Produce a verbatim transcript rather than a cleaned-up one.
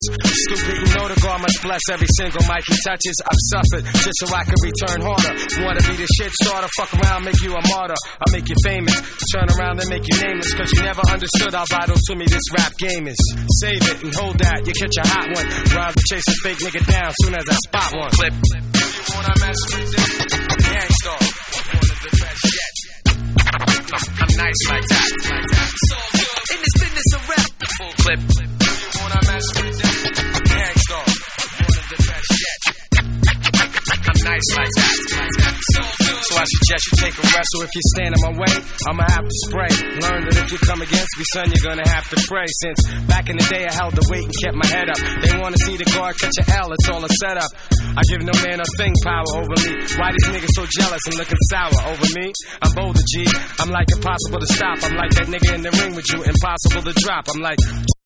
Stupid, you know the God must bless every single mic he touches. I've suffered just so I can return harder. Wanna be the shit starter, fuck around, make you a martyr. I'll make you famous, turn around and make you nameless. Cause you never understood how vital to me this rap game is. Save it and hold that, you catch a hot one. Rhymes to chase a fake nigga down soon as I spot one. Flip. Do you wanna mess with this? Gangstar, one of the best yet. I'm nice like that, like that. So good. In this business of rap, full clip. Do you wanna mess with this? Gangstar, one of the best yet. I'm nice like that, like that. So good. So I suggest you take a rest, or if you stand in my way, I'ma have to spray. Learn that if you come against me, son, you're gonna have to pray. Since back in the day I held the weight and kept my head up. They wanna see the guard catch a L, it's all a setup. I give no man a thing power over me. Why these niggas so jealous and looking sour over me? I'm bolder, G. I'm like impossible to stop. I'm like that nigga in the ring with you, impossible to drop. I'm like